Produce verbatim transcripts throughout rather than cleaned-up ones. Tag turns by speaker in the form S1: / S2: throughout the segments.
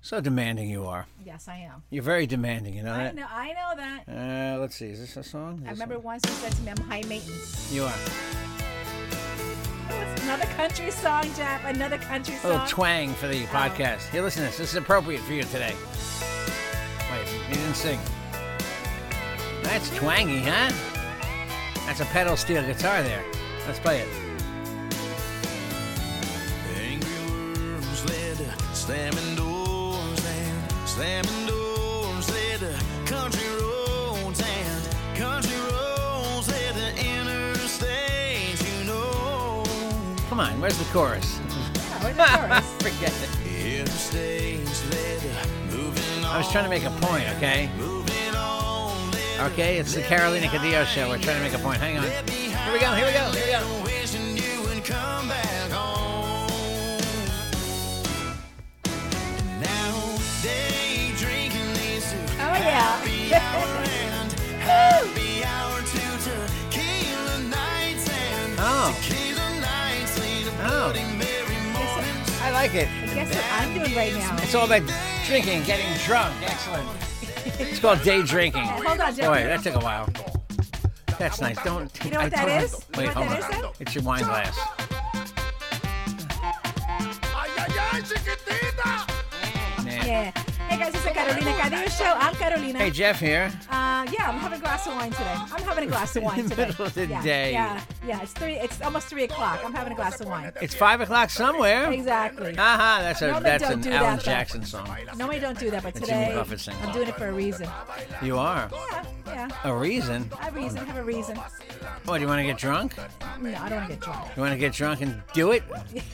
S1: So demanding you are.
S2: Yes, I am.
S1: You're very demanding, you know
S2: I
S1: that?
S2: know. I know that.
S1: Uh, let's see. Is this a song? Is
S2: I
S1: this
S2: remember
S1: a...
S2: once you said to me, "I'm high maintenance."
S1: You are.
S2: Oh, it's another country song, Jeff. Another country
S1: A
S2: song.
S1: little twang for the podcast. Here, listen to this. This is appropriate for you today. Wait, he didn't sing. That's twangy, huh? That's a pedal steel guitar there. Let's play it.
S3: Angry words led to slamming doors and slamming doors led to country roads and country roads led to interstates, you know.
S1: Come on, where's the chorus?
S2: Yeah, where's the chorus?
S1: Forget it.
S3: Interstates led to moving on.
S1: I was trying to make a point, okay?
S3: Moving on, led to
S1: Okay, it's the Carolina Cadillo show. We're trying to make a point. Hang on. Here we go, here we go, here we go.
S3: wishing you would come back home. Now, day drinking these two.
S2: Oh, yeah.
S3: Happy hour and happy hour to tequila nights and
S1: Oh.
S3: tequila nights lead to
S1: Oh.
S3: Bloody Mary mornings.
S1: I like it.
S2: And guess what I'm doing right now?
S1: It's all about drinking, getting drunk. Excellent. It's called day drinking.
S2: Hold on, Jeff.
S1: Boy, that took a while. That's nice. Don't.
S2: You know what
S1: I
S2: that
S1: told
S2: is?
S1: him-
S2: You
S1: Wait,
S2: know what
S1: hold
S2: that
S1: on.
S2: is, though?
S1: It's your wine glass. Man.
S2: Yeah. Hey guys, it's the Carolina Cadillo show. I'm Carolina.
S1: Hey, Jeff here.
S2: Uh, yeah, I'm having a glass of wine today. I'm having a glass of wine
S1: In the
S2: today.
S1: middle of the
S2: yeah,
S1: day.
S2: Yeah, yeah. It's three. It's almost three o'clock. I'm having a glass of wine.
S1: It's five o'clock somewhere.
S2: Exactly.
S1: Haha, that's a
S2: Normally
S1: that's
S2: don't
S1: an
S2: do
S1: Alan
S2: that, though.
S1: Jackson song.
S2: Normally don't do that, but
S1: That's Jimmy
S2: today
S1: Buffett singing.
S2: I'm doing it for a reason.
S1: You are
S2: Yeah, yeah.
S1: a reason.
S2: I have a reason. I have a reason.
S1: What? Do you want to get drunk?
S2: No, I don't want to get drunk.
S1: You want to get drunk and do it?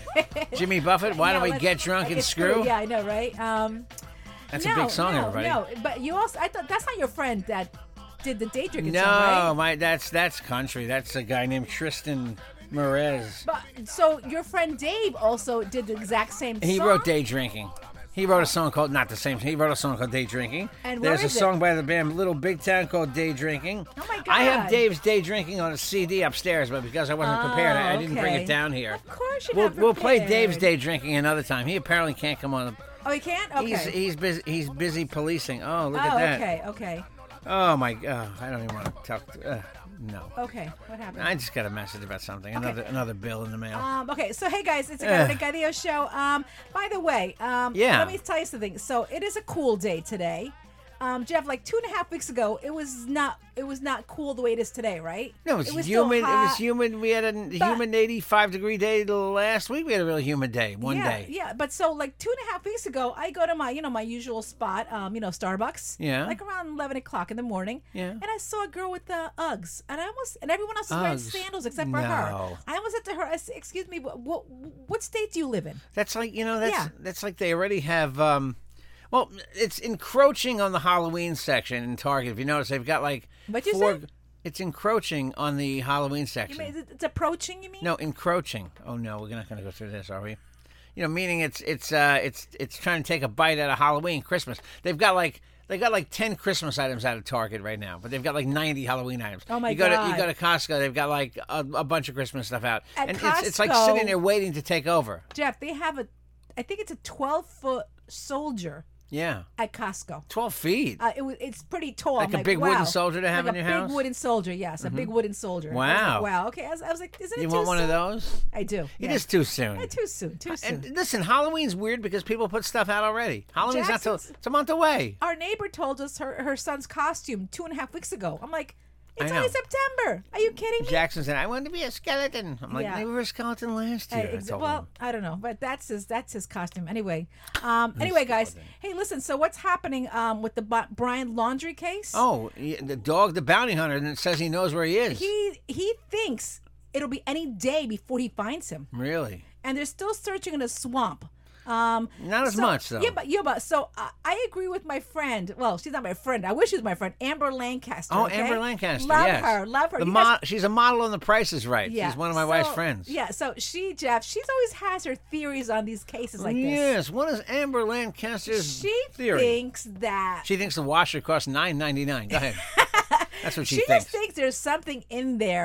S1: Jimmy Buffett. Why
S2: Yeah,
S1: don't we
S2: let's-
S1: get drunk and
S2: get
S1: screw?
S2: Yeah, I know, right? Um,
S1: That's
S2: no,
S1: a big song,
S2: no,
S1: everybody.
S2: No, but you also. I thought that's not your friend that did the day drinking
S1: No,
S2: song, right?
S1: my that's that's country. That's a guy named Tristan Merez.
S2: But so your friend Dave also did the exact same
S1: He
S2: song?
S1: wrote Day Drinking. He wrote a song called, not the same, he wrote a song called Day Drinking.
S2: And where
S1: There's a
S2: is it?
S1: song by the band Little Big Town called Day Drinking.
S2: Oh my God.
S1: I have Dave's Day Drinking on a C D upstairs, but because I wasn't prepared, I, I didn't bring
S2: okay.
S1: it down here.
S2: Of course you're
S1: We'll,
S2: not
S1: we'll play
S2: prepared.
S1: Dave's Day Drinking another time. He apparently can't come on.
S2: Oh, he can't? Okay.
S1: He's he's busy. He's busy policing. Oh, look
S2: oh,
S1: at that.
S2: okay, okay.
S1: Oh my. Oh, I don't even want to talk. Uh, no.
S2: Okay, what happened?
S1: I just got a message about something. Another another bill in the mail.
S2: Um, okay, so hey guys, it's a
S1: Ugh.
S2: Carolina Cadillo show. Um, by the way, um,
S1: Yeah.
S2: let me tell you something. So it is a cool day today. Um, Jeff, like two and a half weeks ago, it was not it was not cool the way it is today, right?
S1: No, it was,
S2: it was still
S1: humid. It was
S2: hot.
S1: humid. We had a humid eighty-five degree day last week. We had a really humid day one
S2: yeah,
S1: day.
S2: Yeah, but so like two and a half weeks ago, I go to my, you know, my usual spot, um, you know, Starbucks.
S1: Yeah.
S2: Like around eleven o'clock in the morning.
S1: Yeah.
S2: And I saw a girl with the Uggs, and I almost, and everyone else was wearing
S1: Uggs.
S2: sandals except for
S1: No.
S2: her. I almost said to her, I said, "Excuse me, what, what, what state do you live in?"
S1: That's like you know that's
S2: Yeah.
S1: that's like they already have. Um, well, it's encroaching on the Halloween section in Target. If you notice, they've got like
S2: What'd you
S1: four.
S2: say?
S1: It's encroaching on the Halloween
S2: You
S1: section.
S2: mean it's approaching? You mean?
S1: No, encroaching. Oh no, we're not going to go through this, are we? You know, meaning it's it's uh it's it's trying to take a bite out of Halloween, Christmas. They've got like they got like ten Christmas items out of Target right now, but they've got like ninety Halloween items.
S2: Oh my
S1: you go
S2: God.
S1: To, you go to Costco, they've got like a, a bunch of Christmas stuff out,
S2: At
S1: and it's it's like
S2: Costco-
S1: sitting there waiting to take over.
S2: Jeff, they have a, I think it's a twelve foot soldier
S1: Yeah,
S2: at Costco.
S1: twelve feet.
S2: Uh, it was, it's pretty tall.
S1: Like
S2: I'm
S1: a big wooden
S2: wow.
S1: soldier to have
S2: like
S1: in
S2: a
S1: your
S2: big
S1: house?
S2: wooden soldier, yes, a big wooden soldier. I was
S1: Wow.
S2: like, wow. Okay, I was, I was like, isn't it
S1: You
S2: too
S1: want one
S2: soon?
S1: of those?
S2: I do.
S1: It
S2: yeah.
S1: is too soon.
S2: Eh, too soon. Too soon.
S1: And listen, Halloween's weird because people put stuff out already. Halloween's not till
S2: Jackson's-
S1: it's a month away.
S2: Our neighbor told us her, her son's costume two and a half weeks ago. I'm like, it's
S1: I
S2: only
S1: know.
S2: September. Are you kidding me?
S1: Jackson said, "I wanted to be a skeleton." I'm like,
S2: Yeah.
S1: "They were a skeleton last year."
S2: Hey,
S1: I
S2: ex-
S1: told
S2: well,
S1: him.
S2: I don't know, but that's his that's his costume anyway. Um, anyway, guys, hey, listen. So what's happening um, with the B- Brian Laundrie case?
S1: Oh, y- the dog, the bounty hunter, and it says he knows where he is.
S2: He he thinks it'll be any day before he finds him,
S1: Really?
S2: and they're still searching in a swamp. Um,
S1: Not as
S2: so-
S1: much, though.
S2: Yeah, but yeah, but so uh, I agree with my friend. Well, she's not my friend. I wish she was my friend, Amber Lancaster.
S1: Oh,
S2: okay?
S1: Amber Lancaster.
S2: Love
S1: yes.
S2: her. Love her.
S1: The
S2: You
S1: mo-
S2: guys-
S1: she's a model on The Price is Right.
S2: yeah,
S1: She's one of my
S2: so-
S1: wife's friends.
S2: Yeah, so she, Jeff, she's always has her theories on these cases like this.
S1: Yes. What is Amber Lancaster's
S2: She
S1: theory?
S2: thinks that
S1: She thinks the washer costs nine ninety nine. Go ahead. That's what she,
S2: she
S1: thinks.
S2: just thinks there's something in there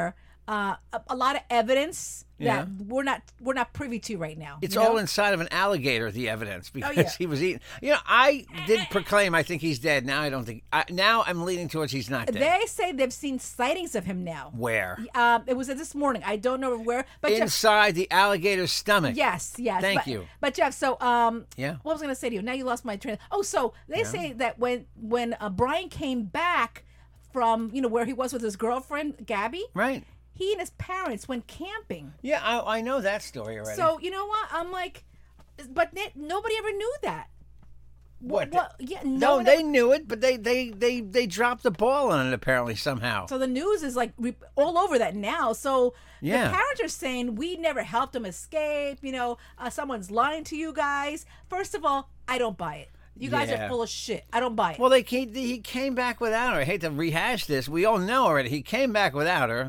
S2: uh, a, a lot of evidence
S1: Yeah.
S2: that we're not we're not privy to right now.
S1: It's
S2: you know?
S1: all inside of an alligator, the evidence, because
S2: yeah.
S1: he was eating. You know, I did proclaim I think he's dead. Now I don't think. I, now I'm leaning towards he's not dead.
S2: They say they've seen sightings of him now.
S1: Where?
S2: Um, it was this morning. I don't know where, but Jeff,
S1: Inside the alligator's stomach.
S2: yes, yes.
S1: Thank
S2: but,
S1: you.
S2: But Jeff, so um,
S1: Yeah.
S2: what was I going to say to you? Now you lost my train. Oh, so they say that when when uh, Brian came back from you know where he was with his girlfriend Gabby,
S1: Right.
S2: he and his parents went camping.
S1: Yeah, I, I know that story already.
S2: So you know what? I'm like, but they, nobody ever knew that.
S1: What?
S2: What? Yeah, no,
S1: no,
S2: one
S1: they
S2: ever-
S1: knew it, but they, they, they, they dropped the ball on it apparently somehow.
S2: So the news is like re- all over that now. So
S1: Yeah.
S2: the parents are saying we never helped him escape. You know, uh, someone's lying to you guys. First of all, I don't buy it. You guys
S1: Yeah.
S2: are full of shit. I don't buy it.
S1: Well, they came, he came back without her. I hate to rehash this. We all know already. He came back without her,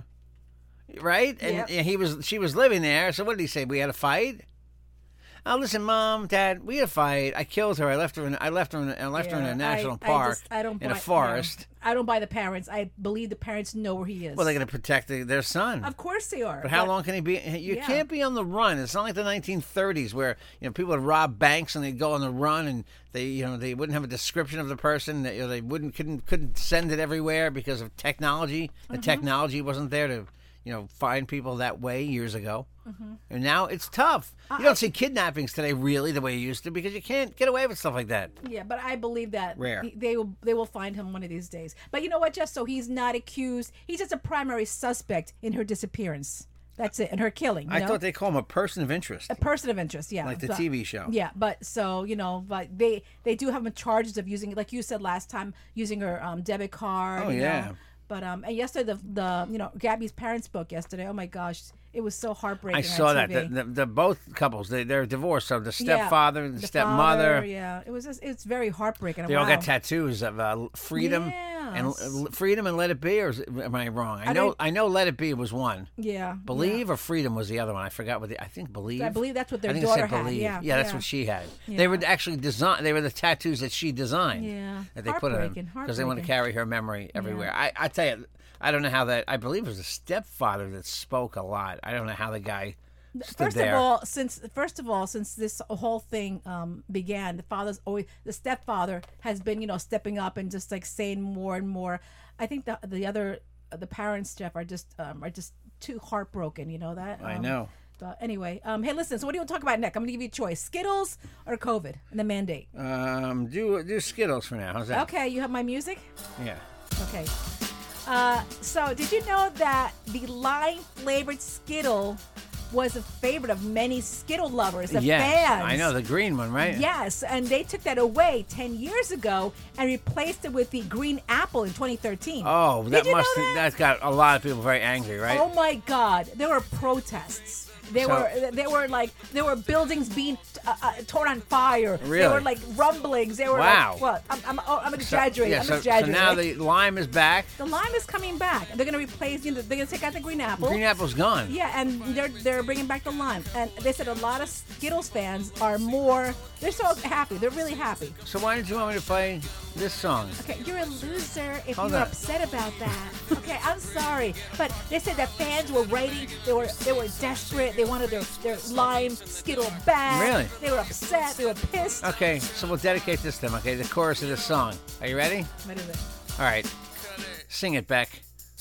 S1: right? And,
S2: Yep.
S1: and he was she was living there. So what did he say? We had a fight. Oh, listen, Mom, Dad, we had a fight. I killed her. I left her. In, I left her. In, I left her in
S2: Yeah,
S1: a national
S2: I,
S1: park.
S2: I, just, I don't
S1: in
S2: buy,
S1: a forest.
S2: no. I don't buy the parents. I believe the parents know where he is.
S1: Well, they're going to protect the, their son.
S2: Of course they are.
S1: But how long can he be? You
S2: Yeah.
S1: can't be on the run. It's not like the nineteen thirties where you know people would rob banks and they'd go on the run and they you know they wouldn't have a description of the person. They, you know, they wouldn't couldn't couldn't send it everywhere because of technology. The
S2: Mm-hmm.
S1: technology wasn't there to you know find people that way years ago.
S2: Mm-hmm.
S1: And now it's tough. You don't see kidnappings today really the way you used to because you can't get away with stuff like that.
S2: Yeah, but I believe that
S1: Rare.
S2: he- they will they will find him one of these days. But you know what, Jeff? So he's not accused. He's just a primary suspect in her disappearance. That's it, and her killing. You
S1: I
S2: know?
S1: thought they call him a person of interest,
S2: a person of interest. Yeah,
S1: like the
S2: but-
S1: T V show.
S2: Yeah, but so you know, but they they do have him charges of using, like you said last time, using her um, debit card.
S1: Oh,
S2: you
S1: yeah.
S2: know. But um, and yesterday the the you know Gabby's parents spoke yesterday. Oh my gosh, it was so heartbreaking.
S1: I saw
S2: on
S1: that.
S2: T V.
S1: The, the, the both couples, they, they're divorced. So the
S2: Yeah,
S1: stepfather and the,
S2: the
S1: stepmother.
S2: father, yeah, it was just, it's very heartbreaking.
S1: They all
S2: Wow.
S1: got tattoos of uh, freedom and
S2: Yes.
S1: uh, freedom and let it be, or is, am I wrong? I,
S2: I
S1: know
S2: don't-
S1: I know let it be was one.
S2: Yeah,
S1: Believe or freedom was the other one. I forgot what the I think believe.
S2: I believe that's what their
S1: I think it
S2: daughter
S1: said
S2: had,
S1: believe.
S2: yeah,
S1: that's
S2: yeah.
S1: what she had.
S2: Yeah.
S1: They were actually design. They were the tattoos that she designed.
S2: Yeah.
S1: That they put on
S2: Heartbreaking,
S1: because they want to
S2: heartbreaking.
S1: carry her memory everywhere. I I tell you, I don't know how that. I believe it was the stepfather that spoke a lot. I don't know how the guy. Stood
S2: First
S1: there.
S2: of all, since first of all, since this whole thing um, began, the father's always the stepfather has been, you know, stepping up and just like saying more and more. I think the the other the parents, Jeff, are just um, are just too heartbroken. You know that.
S1: I
S2: Um,
S1: know.
S2: But anyway, um, hey, listen. So what do you want to talk about next? I'm going to give you a choice: Skittles or COVID and the mandate.
S1: Um, do do Skittles for now. How's that?
S2: Okay, you have my music.
S1: Yeah.
S2: Okay. Uh, so did you know that the lime flavored Skittle was a favorite of many Skittle lovers, the
S1: Yes,
S2: fans?
S1: I know the green one, right?
S2: Yes, and they took that away ten years ago and replaced it with the green apple in twenty thirteen.
S1: Oh,
S2: Did
S1: that
S2: you know
S1: must
S2: that?
S1: that's got a lot of people very angry, right?
S2: Oh my God, there were protests. There
S1: So-
S2: were there were like there were buildings being uh, uh, torn on fire. There
S1: Really?
S2: were like rumblings. There were
S1: Wow.
S2: like what? I'm I'm, oh, I'm
S1: So-
S2: exaggerating.
S1: yeah,
S2: I'm
S1: so, so
S2: exaggerating.
S1: now the lime is back.
S2: The lime is coming back. They're gonna replace. You know, they're gonna take out the green apple.
S1: Green apple's gone.
S2: Yeah, and they're they're bringing back the lime. And they said a lot of Skittles fans are more. They're so happy. They're really happy.
S1: So why did you want me to play this song?
S2: Okay, you're a loser if
S1: Hold
S2: you're
S1: on.
S2: upset about that. Okay, I'm sorry, but they said that fans were writing. They were they were desperate. They wanted their their lime Skittle back.
S1: Really?
S2: They were upset. They were pissed.
S1: Okay, so we'll dedicate this to them, okay? The chorus of this song. Are you ready?
S2: What is it?
S1: All right. Sing it, Beck.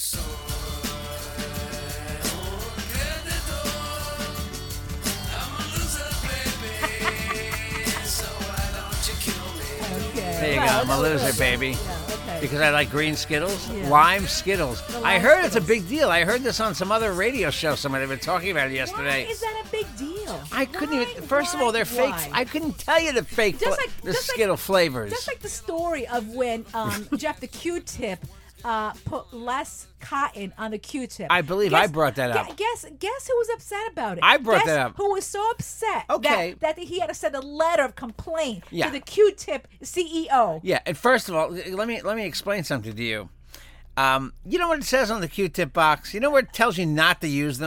S2: Okay.
S1: There you
S2: Well,
S1: go. I'm a
S2: that was
S1: loser,
S2: good.
S1: baby.
S2: Yeah. Okay.
S1: Because I like green Skittles.
S2: Yeah.
S1: Lime Skittles.
S2: The
S1: I
S2: lime
S1: heard it's a
S2: Skittles.
S1: big deal. I heard this on some other radio show. Somebody were talking about it yesterday.
S2: Why is that a big deal?
S1: I couldn't
S2: Why?
S1: even. First of all,
S2: Why?
S1: they're fake.
S2: Why?
S1: I couldn't tell you the fake,
S2: Just
S1: fla-
S2: like-
S1: the
S2: just like-
S1: Skittle flavors.
S2: Just like the story of when um, Jeff the Q-Tip uh, put less cotton on the Q-tip.
S1: I believe I brought that up.
S2: gu- Guess guess who was upset about it?
S1: I brought
S2: Guess
S1: that up.
S2: Who was so upset
S1: Okay.
S2: that, that he had to send a letter of complaint
S1: Yeah.
S2: to the Q-Tip C E O.
S1: Yeah, and first of all, let me let me explain something to you. Um, you know what it says on the Q-tip box? You know where it tells you not to use them?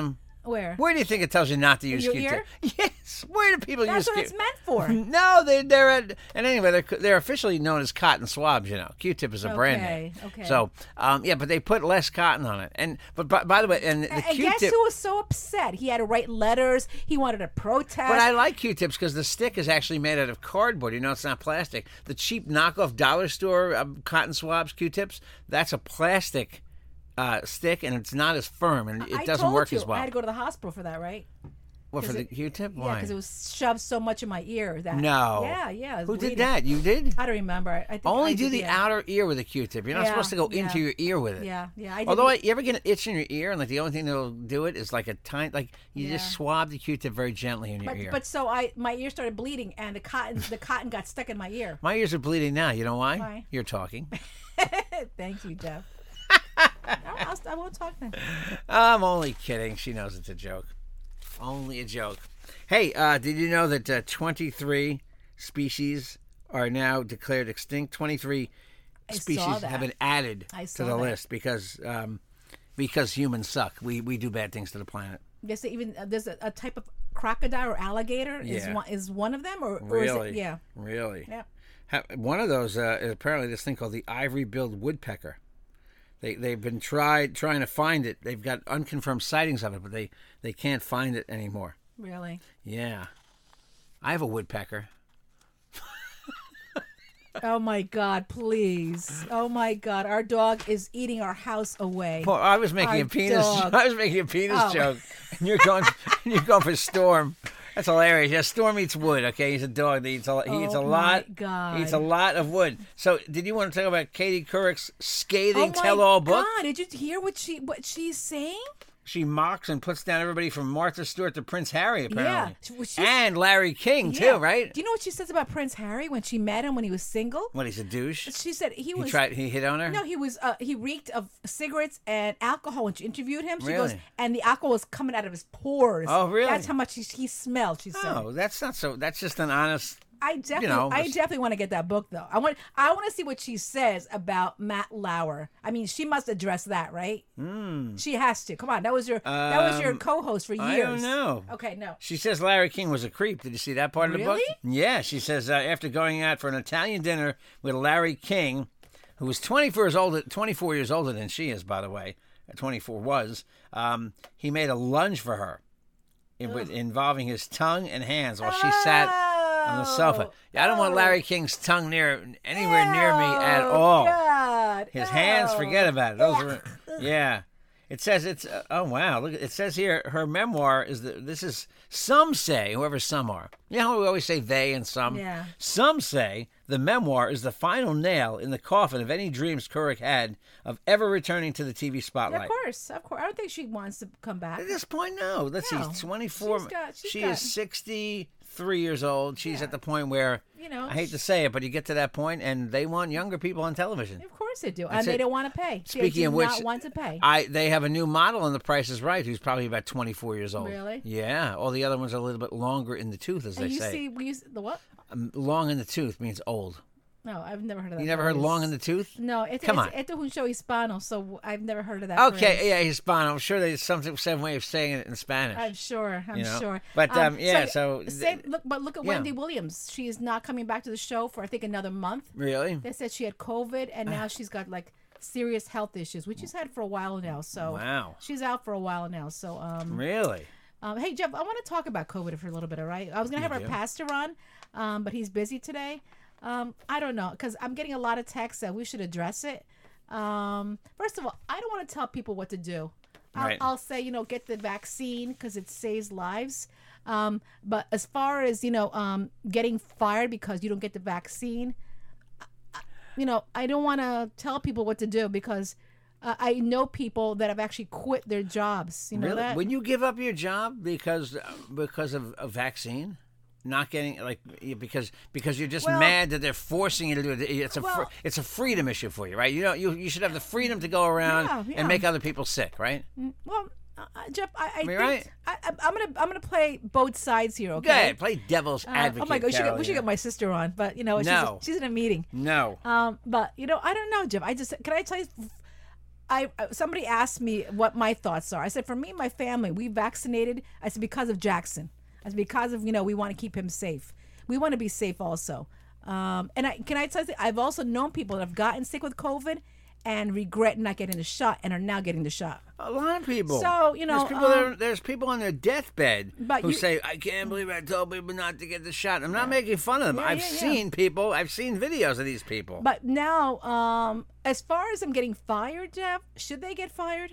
S2: Where?
S1: Where do you think it tells you not to use
S2: your
S1: Q-tip?
S2: ear?
S1: Yes. Where do people
S2: That's
S1: use
S2: what
S1: Q-tip?
S2: it's meant for.
S1: No, they, they're at, and anyway, they're, they're officially known as cotton swabs. You know, Q-tip is a brand name.
S2: Okay, okay.
S1: So, um, yeah, but they put less cotton on it. And but by, by the way, and the
S2: And
S1: Q-tip.
S2: guess who was so upset? He had to write letters. He wanted to protest.
S1: But I like Q-tips because the stick is actually made out of cardboard. You know, it's not plastic. The cheap knockoff dollar store um, cotton swabs, Q-tips, that's a plastic uh, stick, and it's not as firm, and it
S2: I
S1: doesn't
S2: told
S1: work
S2: you,
S1: as well.
S2: I had to go to the hospital for that, right?
S1: What, for the
S2: it-
S1: Q-tip?
S2: Yeah,
S1: Why?
S2: because it was shoved so much in my ear that.
S1: No.
S2: Yeah, yeah. it was
S1: Who did
S2: bleeding.
S1: that? You did?
S2: I don't remember. I think
S1: Only
S2: I
S1: do
S2: did,
S1: the
S2: yeah.
S1: outer ear with a Q-tip. You're not
S2: Yeah,
S1: supposed to go
S2: yeah.
S1: into your ear with it.
S2: Yeah, yeah. I did
S1: Although
S2: the-
S1: I, you ever get an itch in your ear, and like the only thing that'll do it is like a tiny, like you just
S2: Yeah.
S1: swab the Q-tip very gently in your
S2: But,
S1: ear.
S2: but so I my ear started bleeding and the cotton the cotton got stuck in my ear.
S1: My ears are bleeding now. You know why?
S2: Why?
S1: You're talking.
S2: Thank you, Jeff. I'll, I'll, I won't talk then.
S1: I'm only kidding. She knows it's a joke. Only a joke. Hey, uh, did you know that uh, twenty-three species are now declared extinct? twenty-three
S2: I saw
S1: species
S2: that.
S1: have been added
S2: I
S1: to
S2: saw
S1: the
S2: that.
S1: list because um, because humans suck. We we do bad things to the planet.
S2: Yes, even uh, there's a, a type of crocodile or alligator is
S1: Yeah.
S2: one is one of them or, or
S1: Really?
S2: is it, yeah.
S1: Really?
S2: Yeah.
S1: Ha- One of those uh, is apparently this thing called the ivory-billed woodpecker. They they've been tried trying to find it. They've got unconfirmed sightings of it, but they, they can't find it anymore.
S2: Really?
S1: Yeah, I have a woodpecker.
S2: Oh my God! Please! Oh my God! Our dog is eating our house away.
S1: Well, I was making
S2: Our
S1: a penis.
S2: dog.
S1: I was making a penis
S2: Oh.
S1: joke, and you're going you're going for Storm. That's hilarious. Yeah, Storm eats wood. Okay, he's a dog that eats a he eats a
S2: Oh, my
S1: lot.
S2: God.
S1: He eats a lot of wood. So, did you want to talk about Katie Couric's scathing
S2: Oh my
S1: tell-all book?
S2: God! Did you hear what she what she's saying?
S1: She mocks and puts down everybody from Martha Stewart to Prince Harry, apparently.
S2: Yeah. Well, she's-
S1: And Larry King,
S2: Yeah.
S1: too, right?
S2: Do you know what she says about Prince Harry when she met him when he was single?
S1: What, he's a douche?
S2: She said he
S1: He
S2: was.
S1: tried, he hit on her?
S2: No, he was. Uh, he reeked of cigarettes and alcohol when she interviewed him. She goes,
S1: Really?
S2: and the alcohol was coming out of his pores.
S1: Oh, really?
S2: That's how much he, he smelled. She said.
S1: Oh, that's not so, that's just an honest,
S2: I definitely,
S1: know,
S2: I
S1: it's-
S2: definitely want to get that book though. I want, I want to see what she says about Matt Lauer. I mean, she must address that, right? Mm. She has to. Come on, that was your, that was your
S1: Um,
S2: co-host for years.
S1: I don't know.
S2: Okay, no.
S1: She says Larry King was a creep. Did you see that part of the book?
S2: Really?
S1: Yeah, she says uh, after going out for an Italian dinner with Larry King, who was twenty-four years older, twenty-four years older than she is, by the way, twenty-four was, um, he made a lunge for her in, with, involving his tongue and hands while she sat on the sofa. I don't want
S2: Oh.
S1: Larry King's tongue near anywhere near me at
S2: Oh,
S1: all.
S2: God.
S1: His hands,
S2: Oh.
S1: forget about it. Those are, yeah. It says it's. Uh, oh wow! Look, it says here her memoir is that this is. Some say, whoever some are. You know how we always say they and some.
S2: Yeah.
S1: Some say the memoir is the final nail in the coffin of any dreams Couric had of ever returning to the T V spotlight.
S2: Of course, of course. I don't think she wants to come back.
S1: At this point, no. Let's
S2: No.
S1: see, twenty-four.
S2: She's got- she's
S1: she
S2: got-
S1: is sixty-three years old. She's at the point where,
S2: You know,
S1: I hate to say it, but you get to that point, and they want younger people on television.
S2: Of course they do,
S1: That's
S2: and they
S1: it.
S2: don't want to pay. They
S1: Speaking
S2: do
S1: of which,
S2: not want to pay.
S1: I they have a new model on The Price is Right who's probably about twenty-four years old.
S2: Really?
S1: Yeah. All the other ones are a little bit longer in the tooth, as
S2: and
S1: they
S2: you
S1: say.
S2: see, we use the what?
S1: Um, long in the tooth means old.
S2: No, I've never heard of that.
S1: You never heard
S2: phrase.
S1: long in the tooth?
S2: No, it's,
S1: Come
S2: it's,
S1: on.
S2: Esto es un show hispano, so I've never heard of that.
S1: Okay,
S2: phrase.
S1: yeah, Hispano. I'm sure there's some some way of saying it in Spanish.
S2: I'm sure. I'm
S1: You know?
S2: sure.
S1: But, um, yeah, so-
S2: say, look, but look at
S1: Yeah.
S2: Wendy Williams. She is not coming back to the show for I think another month.
S1: Really?
S2: They said she had COVID, and now she's got like serious health issues, which she's had for a while now. So
S1: Wow.
S2: she's out for a while now. So um,
S1: Really?
S2: um hey Jeff, I want to talk about COVID for a little bit. All right, I was gonna have our
S1: do?
S2: pastor on, um, but he's busy today. Um, I don't know because I'm getting a lot of texts that we should address it. Um, first of all, I don't want to tell people what to do. I'll,
S1: Right.
S2: I'll say, you know, get the vaccine because it saves lives. Um, but as far as, you know, um, getting fired because you don't get the vaccine, I- you know, I don't want to tell people what to do because uh, I know people that have actually quit their jobs. You know
S1: Really?
S2: that?
S1: Would you give up your job because because of a vaccine? Not getting like because because you're just
S2: Well-
S1: mad that they're forcing you to do it. It's a fr-
S2: Well-
S1: it's a freedom issue for you, right? You know, you you should have the freedom to go around
S2: Yeah, yeah.
S1: and make other people sick, right?
S2: Well, uh, Jeff, I, I
S1: Am I
S2: think
S1: right?
S2: I, I- I'm gonna I'm gonna play both sides here. Okay.
S1: Go ahead, play devil's
S2: Uh,
S1: advocate.
S2: oh my God, we should, get, we
S1: Carol,
S2: should
S1: yeah.
S2: get my sister on, but you know, she's,
S1: No.
S2: she's in a meeting.
S1: No.
S2: Um, but you know, I don't know, Jeff. I just can I tell you, I uh, somebody asked me what my thoughts are. I said, for me, my family, we vaccinated. I said because of Jackson. I said because of you know we want to keep him safe. We want to be safe also. Um, and I, can I tell you, I've also known people that have gotten sick with COVID and regret not getting the shot and are now getting the shot.
S1: A lot of people.
S2: So, you know,
S1: there's people,
S2: um,
S1: that are, there's people on their deathbed
S2: but
S1: who
S2: you-
S1: say, I can't believe I told people not to get the shot. I'm not making fun of them.
S2: Yeah,
S1: I've
S2: yeah, yeah.
S1: seen people, I've seen videos of these people.
S2: But now, um, as far as them getting fired, Jeff, should they get fired?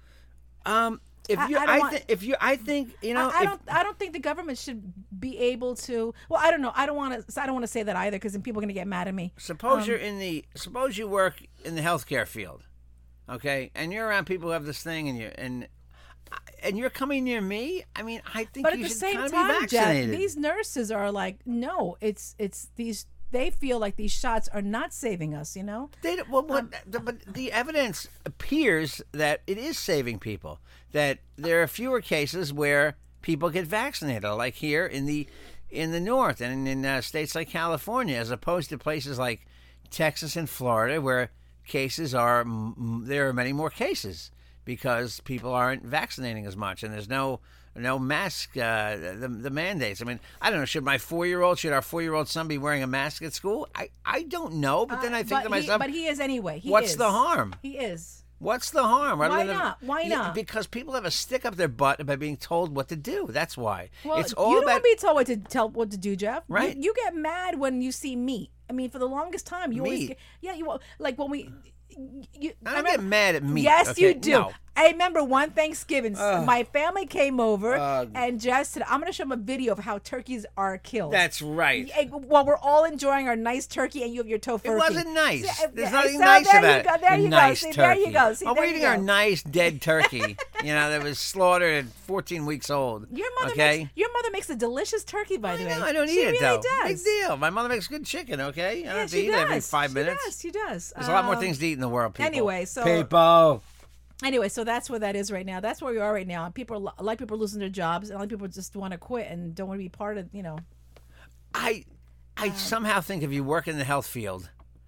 S1: um, if
S2: I-
S1: you,
S2: I don't
S1: I,
S2: want-
S1: thi- if you, I think, you know,
S2: I, I
S1: if-
S2: don't. I don't think the government should be able to. Well, I don't know. I don't want to. I don't want to say that either because then people are going to get mad at me.
S1: suppose
S2: um,
S1: you're in the, suppose you work in the healthcare field, okay, and you're around people who have this thing, and you and and you're coming near me. I mean, I think
S2: But at
S1: you
S2: the
S1: should
S2: same
S1: kind of be
S2: time, Jeff,
S1: vaccinated.
S2: these nurses are like, no, it's it's these. They feel like these shots are not saving us. You know.
S1: They don't, well,
S2: Um,
S1: what, the, but the evidence appears that it is saving people. That there are fewer cases where people get vaccinated, like here in the in the north and in uh, states like California, as opposed to places like Texas and Florida, where cases are m- there are many more cases because people aren't vaccinating as much, and there's no no mask uh, the the mandates. I mean, I don't know. Should my four year old should our four year old son be wearing a mask at school? I, I don't know, but then I think
S2: Uh, but
S1: to myself,
S2: he, but he is anyway. He
S1: what's
S2: is.
S1: the harm?
S2: He is.
S1: What's the harm? Rather
S2: Why
S1: than-
S2: not? Why
S1: Yeah,
S2: not?
S1: Because people have a stick up their butt by being told what to do. That's why.
S2: Well,
S1: it's all
S2: you don't
S1: about.
S2: want to be told what to tell what to do, Jeff. You-
S1: Right.
S2: You, get mad when you see meat. I mean, for the longest time, you always
S1: Meat?
S2: get, yeah. You like when we. You,
S1: I don't get mad at meat.
S2: Yes,
S1: okay?
S2: you do.
S1: No.
S2: I remember one Thanksgiving, my family came over
S1: Ugh.
S2: and Jeff said, "I'm going to show them a video of how turkeys are killed."
S1: That's right.
S2: Yeah, while we're all enjoying our nice turkey and you have your tofurkey.
S1: It wasn't nice.
S2: Yeah,
S1: There's
S2: yeah,
S1: nothing
S2: so
S1: nice
S2: there
S1: about
S2: you go,
S1: it.
S2: There
S1: The
S2: you
S1: nice
S2: go. See,
S1: turkey.
S2: there you go. See,
S1: oh,
S2: there
S1: we're
S2: you
S1: eating our
S2: go.
S1: nice dead turkey. you know, that was slaughtered at fourteen weeks old.
S2: Your mother
S1: okay?
S2: makes your mother makes a delicious turkey, by the
S1: I
S2: way.
S1: know, I don't
S2: she
S1: eat it
S2: really
S1: though.
S2: Does.
S1: Big deal. My mother makes good chicken. Okay, I don't
S2: Yeah,
S1: have to
S2: she
S1: eat it every
S2: does.
S1: five
S2: She
S1: minutes.
S2: does. She does.
S1: There's a lot more
S2: Um,
S1: things to eat in the world. People.
S2: Anyway, so
S1: people.
S2: Anyway, so that's where that is right now. That's where we are right now. People, a lot of people are losing their jobs, and a lot of people just want to quit and don't want to be part of, you know.
S1: I I
S2: Um,
S1: somehow think if you work in the health field,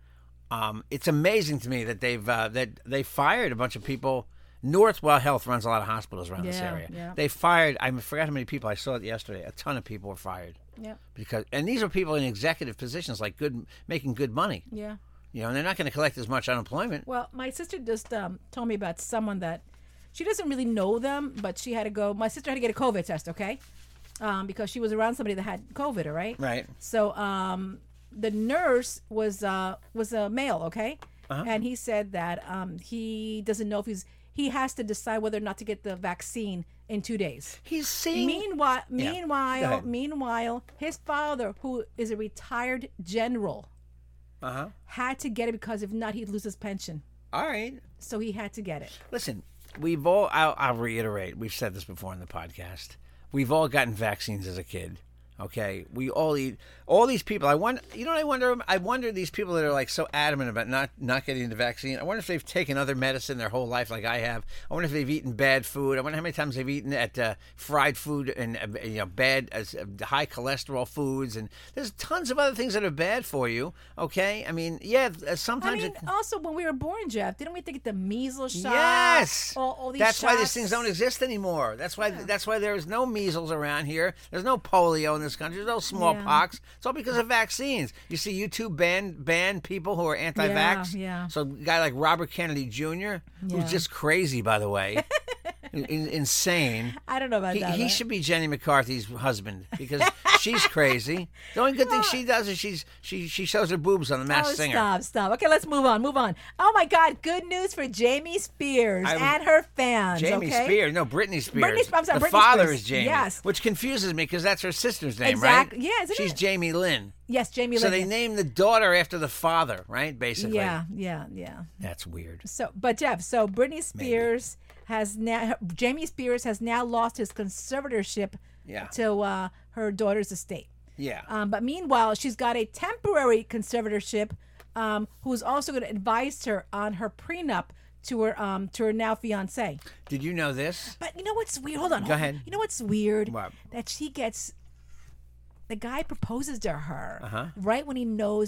S1: um, it's amazing to me that they've uh, that they fired a bunch of people. Northwell Health runs a lot of hospitals around this
S2: Yeah,
S1: area.
S2: yeah.
S1: They fired. I forgot how many people. I saw it yesterday. A ton of people were fired
S2: Yeah.
S1: because, and these are people in executive positions, like good, making good money.
S2: Yeah.
S1: You know, and they're not going to collect as much unemployment.
S2: Well, my sister just um, told me about someone that she doesn't really know them, but she had to go. My sister had to get a COVID test, okay? Um, because she was around somebody that had COVID, all right?
S1: Right.
S2: So um, the nurse was uh, was a male, okay?
S1: Uh-huh.
S2: And he said that um, he doesn't know if he's he has to decide whether or not to get the vaccine in two days.
S1: He's seeing.
S2: Meanwhile,
S1: Yeah. Go
S2: meanwhile,
S1: ahead.
S2: meanwhile, his father, who is a retired general,
S1: Uh huh.
S2: had to get it because if not, he'd lose his pension.
S1: All right.
S2: So he had to get it.
S1: Listen, we've all. I'll, I'll reiterate. We've said this before in the podcast. We've all gotten vaccines as a kid. Okay, we all eat. All these people. I wonder. You know what I wonder? I wonder these people that are like so adamant about not not getting the vaccine. I wonder if they've taken other medicine their whole life, like I have. I wonder if they've eaten bad food. I wonder how many times they've eaten at uh, fried food and uh, you know bad, uh, high cholesterol foods. And there's tons of other things that are bad for you. Okay, I mean, yeah. uh,
S2: I
S1: Sometimes
S2: mean,
S1: it,
S2: also when we were born, Jeff, didn't we have to get the measles shot?
S1: Yes,
S2: All, all these
S1: that's why these
S2: shots?
S1: things don't exist anymore. That's why that's why there is no measles around here. There's no polio in this country. There's no smallpox. It's all because of vaccines. You see, YouTube ban ban people who are anti-vax.
S2: Yeah, yeah.
S1: So a guy like Robert Kennedy Junior,
S2: Yeah.
S1: who's just crazy, by the way, in, insane.
S2: I don't know about
S1: He,
S2: that.
S1: he
S2: but-
S1: should be Jenny McCarthy's husband because she's crazy. The only good thing she does is she's she she shows her boobs on The Masked
S2: Oh,
S1: Singer.
S2: stop, stop. Okay, let's move on, move on. Oh my God, good news for Jamie Spears
S1: I'm-
S2: and her fans.
S1: Jamie
S2: okay?
S1: Spears, no, Britney Spears.
S2: Britney- I'm sorry,
S1: the
S2: Britney
S1: father
S2: Spears.
S1: is Jamie,
S2: Yes.
S1: which confuses me because that's her sister's name,
S2: Exactly.
S1: right?
S2: Yeah, isn't
S1: She's
S2: it?
S1: Jamie Lynn.
S2: Yes, Jamie
S1: So
S2: Lynn.
S1: they named the daughter after the father, right? Basically.
S2: Yeah, yeah, yeah.
S1: That's weird.
S2: So, but Jeff, so Britney Spears has now, Jamie Spears has now lost his conservatorship
S1: Yeah.
S2: to uh, her daughter's estate.
S1: Yeah.
S2: Um, but meanwhile, she's got a temporary conservatorship, um, who's also going to advise her on her prenup to her um, to her now fiance.
S1: Did you know this?
S2: But you know what's weird? Hold on.
S1: Go
S2: hold on.
S1: ahead.
S2: You know what's weird?
S1: What?
S2: That she gets the guy proposes to her
S1: Uh-huh.
S2: right when he knows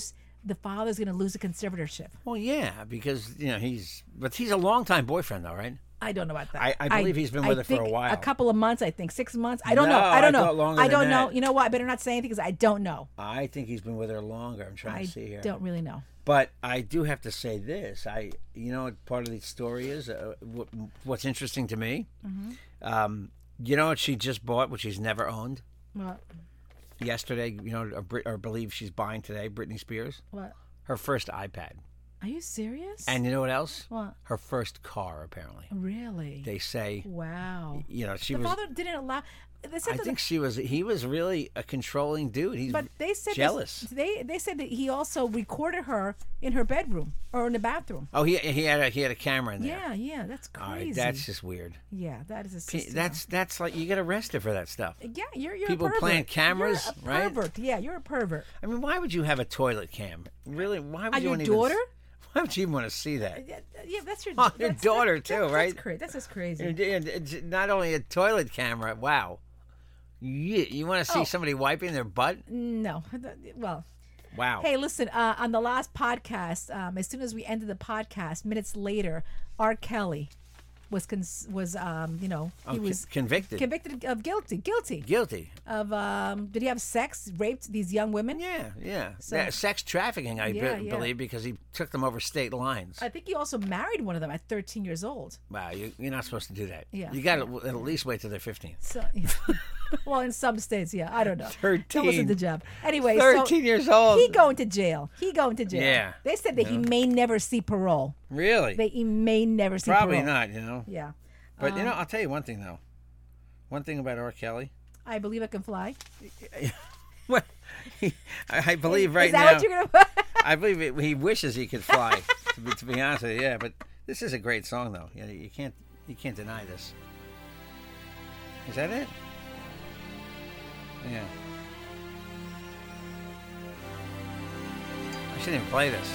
S2: the father's going to lose a conservatorship.
S1: Well, yeah, because you know he's, but he's a longtime boyfriend, though, right?
S2: I don't know about that.
S1: I, I believe he's been with
S2: I
S1: her for a
S2: think
S1: while.
S2: A couple of months, I think. Six months. I don't
S1: No,
S2: know. I don't
S1: I
S2: know.
S1: thought longer
S2: I
S1: than
S2: don't know.
S1: that.
S2: You know what? I better not say anything because I don't know.
S1: I think he's been with her longer. I'm trying
S2: I
S1: to see here.
S2: don't really know.
S1: But I do have to say this. I, you know, what part of the story is uh, what, what's interesting to me.
S2: Mm-hmm.
S1: Um, you know what she just bought, which she's never owned.
S2: What?
S1: Yesterday, you know, or, Brit- or believe she's buying today. Britney Spears,
S2: What?
S1: her first iPad,
S2: Are you serious?
S1: and you know what else?
S2: What?
S1: Her first car, apparently.
S2: Really?
S1: They say,
S2: Wow.
S1: you know, she
S2: The
S1: was.
S2: father didn't allow. They said
S1: I
S2: that
S1: think she was. He was really a controlling dude. He's
S2: But they said this-
S1: jealous.
S2: they they said that he also recorded her in her bedroom or in the bathroom.
S1: Oh, he he had a he had a camera in there.
S2: Yeah, yeah, that's
S1: All
S2: crazy.
S1: right, that's just weird.
S2: yeah, that is a
S1: P-
S2: system.
S1: That's that's like you get arrested for that stuff.
S2: yeah, you're you're
S1: people
S2: a pervert.
S1: playing cameras,
S2: you're a
S1: right?
S2: Pervert. Yeah, you're a pervert.
S1: I mean, why would you have a toilet cam? Really? Why would
S2: On
S1: you
S2: your
S1: want to even-
S2: daughter?
S1: Why would you even want to see that?
S2: Yeah, yeah, that's your
S1: On your
S2: that's-
S1: daughter,
S2: that-
S1: too,
S2: that-
S1: right?
S2: That's crazy. That's just crazy.
S1: And- and it's not only a toilet camera. Wow. You, you want to see
S2: Oh.
S1: somebody wiping their butt?
S2: No, well.
S1: Wow.
S2: Hey, listen. Uh, on the last podcast, um, as soon as we ended the podcast, minutes later, R. Kelly was cons- was um, you know he
S1: Oh,
S2: was
S1: con- convicted.
S2: convicted of guilty, guilty
S1: Guilty.
S2: of um, did he have sex, raped these young women?
S1: Yeah, yeah.
S2: So-
S1: Yeah, sex trafficking, I be-
S2: Yeah, yeah.
S1: believe, because he took them over state lines.
S2: I think he also married one of them at thirteen years old.
S1: Wow, you, you're not supposed to do that.
S2: Yeah.
S1: You got to at least wait till they're fifteen.
S2: So, well, in some states, yeah, I don't know.
S1: thirteen.
S2: That wasn't the job. Anyway,
S1: thirteen
S2: so
S1: years old.
S2: he going to jail. He going to jail.
S1: Yeah.
S2: They said that he may never see parole.
S1: Really?
S2: That he may never see
S1: Probably
S2: parole.
S1: not, you know.
S2: Yeah.
S1: But, you know,
S2: Um,
S1: I'll tell you one thing, though. One thing about R. Kelly.
S2: I believe I can fly.
S1: Well, he, I I believe right
S2: Is that
S1: now.
S2: what you're gonna put?
S1: I believe it, he wishes he could fly. to, be, to be honest with you, yeah. But this is a great song, though. You, know, you can't you can't deny this. Is that it? Yeah. I shouldn't even play this.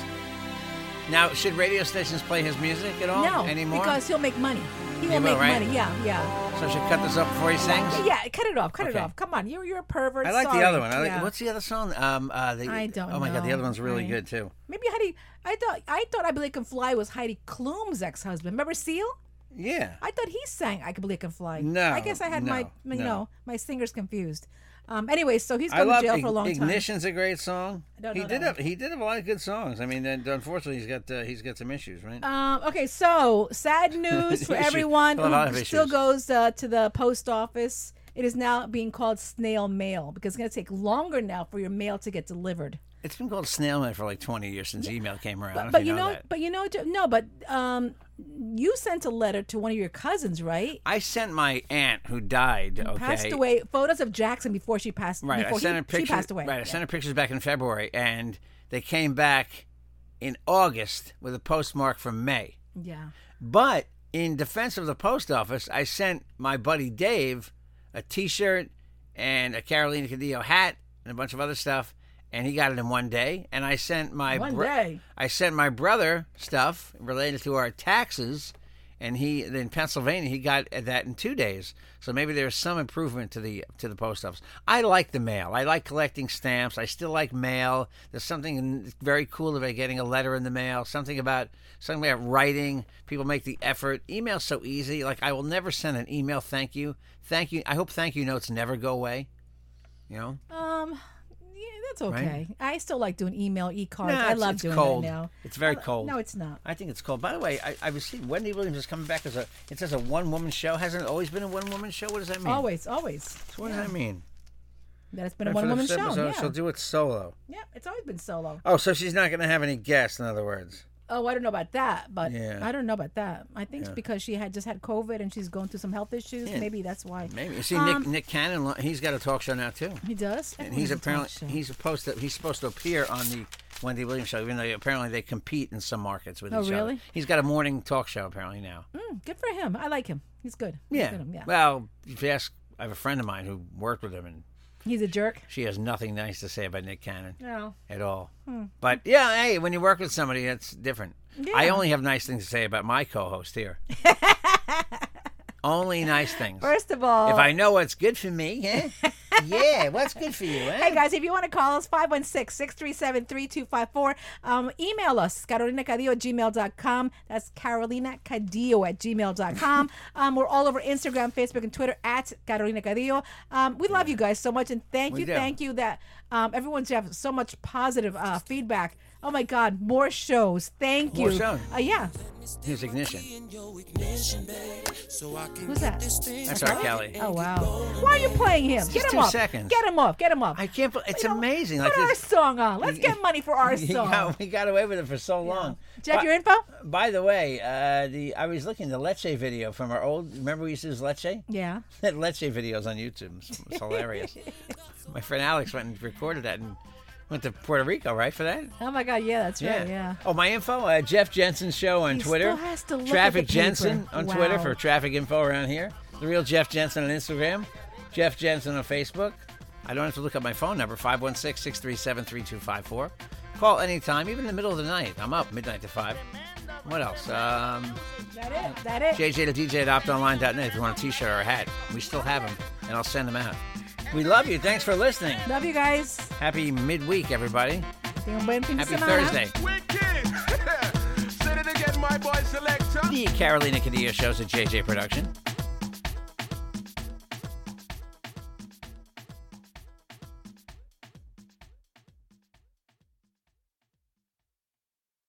S1: Now, should radio stations play his music at all
S2: No,
S1: anymore?
S2: because he'll make money. He
S1: He
S2: will
S1: will,
S2: make
S1: right?
S2: money. Yeah, yeah.
S1: So I should cut this up before he sings.
S2: Yeah, cut it off. Cut it
S1: Okay.
S2: off. Come on, you're you're a pervert.
S1: I like
S2: Sorry.
S1: the other one. I like,
S2: Yeah.
S1: What's the other song? Um, uh, the,
S2: I don't
S1: Oh my god, the
S2: know.
S1: other one's really
S2: I-
S1: good too.
S2: Maybe Heidi. I thought I thought I Believe I Can Fly was Heidi Klum's ex-husband. Remember Seal?
S1: Yeah.
S2: I thought he sang I Can Believe I Can Fly.
S1: No,
S2: I guess I had my
S1: no,
S2: you
S1: no.
S2: know my singers confused. Um. Anyway, so he's
S1: I
S2: going to
S1: love
S2: jail
S1: Ig-
S2: for a long time.
S1: Ignition's a great song.
S2: I don't
S1: he
S2: know
S1: did
S2: that
S1: have he did have a lot of good songs. I mean, and unfortunately, he's got uh, he's got some issues, right?
S2: Um, okay, so sad news for
S1: Issues.
S2: everyone
S1: A lot
S2: who
S1: of
S2: still
S1: issues.
S2: goes uh, to the post office. It is now being called snail mail because it's going to take longer now for your mail to get delivered.
S1: It's been called snail mail for like twenty years since email came around. I don't
S2: But,
S1: know
S2: but
S1: if
S2: you know,
S1: that.
S2: but you know, Jo- no, but um, you sent a letter to one of your cousins, right?
S1: I sent my aunt who died. Okay,
S2: Passed away. Photos of Jackson before she passed.
S1: Right, I
S2: Before
S1: sent
S2: he,
S1: her pictures.
S2: she passed away.
S1: Right, I
S2: Yeah.
S1: sent her pictures back in February, and they came back in August with a postmark from May.
S2: Yeah.
S1: But in defense of the post office, I sent my buddy Dave a T-shirt and a Carolina Cadillo hat and a bunch of other stuff, and he got it in one day. And I sent my
S2: One
S1: bro-
S2: day.
S1: I sent my brother stuff related to our taxes, and he in Pennsylvania he got that in two days. So maybe there's some improvement to the to the post office. I like the mail. I like collecting stamps. I still like mail. There's something very cool about getting a letter in the mail. Something about something about writing. People make the effort. Email's so easy. Like I will never send an email thank you. Thank you. I hope thank you notes never go away. You know?
S2: Um. Yeah, that's okay. I still like doing email, e-cards.
S1: Nah,
S2: I
S1: it's-
S2: love
S1: it's
S2: doing
S1: cold.
S2: that now.
S1: It's very
S2: I-
S1: cold.
S2: No, it's not.
S1: I think it's cold. By the way, I, I was seeing Wendy Williams is coming back as a. It says a one-woman show. Hasn't it always been a one-woman show? What does that mean?
S2: Always, always.
S1: So what does that mean?
S2: That it's been a
S1: For the
S2: one-woman
S1: first
S2: show.
S1: episode,
S2: Yeah.
S1: She'll do it solo.
S2: Yeah, it's always been solo.
S1: Oh, so she's not going to have any guests, in other words.
S2: Oh, I don't know about that, but
S1: Yeah.
S2: I don't know about that. I think
S1: Yeah.
S2: it's because she had just had COVID and she's going through some health issues.
S1: Yeah.
S2: Maybe that's why.
S1: Maybe. You see,
S2: Um,
S1: Nick Nick Cannon, he's got a talk show now too,
S2: He does.
S1: and
S2: Everyone
S1: he's
S2: has a talk
S1: apparently
S2: show.
S1: he's supposed to he's supposed to appear on the Wendy Williams show, even though apparently they compete in some markets with
S2: Oh,
S1: each
S2: really?
S1: other. He's got a morning talk show apparently now.
S2: Mm, good for him. I like him. He's good. He's
S1: Yeah.
S2: good. yeah.
S1: Well, if you ask, I have a friend of mine who worked with him, and
S2: He's a jerk.
S1: she has nothing nice to say about Nick Cannon.
S2: No.
S1: At all. But yeah, hey, when you work with somebody, that's different.
S2: Yeah.
S1: I only have nice things to say about my co-host here. Only nice things.
S2: First of all,
S1: If I know what's good for me, eh? Yeah, what's good for you, eh?
S2: Hey guys, if you want to call us, five one six, six three seven, three two five four. Um, email us, carolina cadillo at gmail dot com. That's carolina cadillo at gmail dot com. um, we're all over Instagram, Facebook, and Twitter at Carolina Cadillo. Um, we love you guys so much, and thank
S1: We
S2: you,
S1: do.
S2: thank you that um, everyone's have so much positive uh, feedback. Oh my God, more shows. Thank you.
S1: More shows.
S2: Uh, yeah.
S1: Here's Ignition.
S2: Who's that?
S1: That's R. Kelly.
S2: Oh wow. Why are you playing him? Get him
S1: two
S2: off.
S1: seconds.
S2: Get him off. Get him off.
S1: I can't. bel- It's
S2: You know,
S1: amazing.
S2: Put
S1: Like
S2: our
S1: this.
S2: song on. Let's get money for our
S1: We
S2: song.
S1: got, we got away with it for so long.
S2: Do you have
S1: By-
S2: your info?
S1: By the way, uh, the I was looking at the Lecce video from our old. Remember we used to use Lecce?
S2: Yeah.
S1: That Lecce videos on YouTube. It's, it's hilarious. My friend Alex went and recorded that and went to Puerto Rico, right, for that?
S2: Oh my God. Yeah, that's right. Yeah.
S1: Oh, my info, uh, Jeff Jensen Show on
S2: He
S1: Twitter.
S2: still has to look
S1: Traffic
S2: at the
S1: Jensen
S2: paper.
S1: on
S2: Wow.
S1: Twitter for traffic info around here. The real Jeff Jensen on Instagram. Jeff Jensen on Facebook. I don't have to look up my phone number, five one six, six three seven, three two five four. Call anytime, even in the middle of the night. I'm up midnight to five. What else? Um,
S2: That it. That it.
S1: J J to D J at opt online dot net if you want a t-shirt or a hat. We still have them, and I'll send them out. We love you. Thanks for listening.
S2: Love you guys.
S1: Happy midweek, everybody.
S2: Tengan un buen fin de
S1: Happy
S2: semana.
S1: Thursday.
S4: Wicked! Say it again, my boy selector.
S1: The Carolina Cadillo Show's a J J production.